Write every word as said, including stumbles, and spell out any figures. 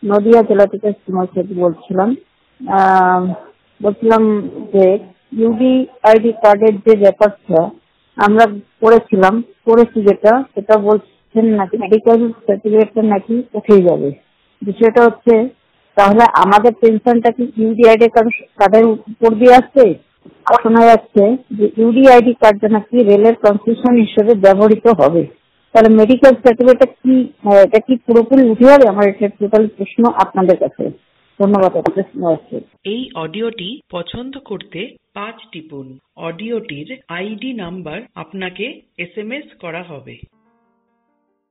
নদিয়া জেলা থেকে সুময় সেতী বলছিলাম। আহ, বলছিলাম যে ইউডি আইডি কার্ডের যে ব্যাপারটা আমরা করেছিলাম করেছি যেটা সেটা বলছেন নাকি মেডিকেল সার্টিফিকেটটা নাকি উঠে যাবে। বিষয়টা হচ্ছে তাহলে আমাদের পেনশনটা কি ইউডি আইডি কার্ডের উপর দিয়ে আসছে? শোনা যাচ্ছে যে ইউডি আইডি কার্ডটা নাকি রেলের কনসেশন হিসেবে ব্যবহৃত হবে। তাহলে মেডিকেল সার্টিফিকেটটা কি এটা কি পুরোপুরি উঠে যাবে? আমার এটা টোটাল প্রশ্ন আপনাদের কাছে। ধন্যবাদ। এই অডিওটি পছন্দ করতে পাঁচ টিপুন। অডিওটির আইডি নাম্বার আপনাকে এস এম এস করা হবে।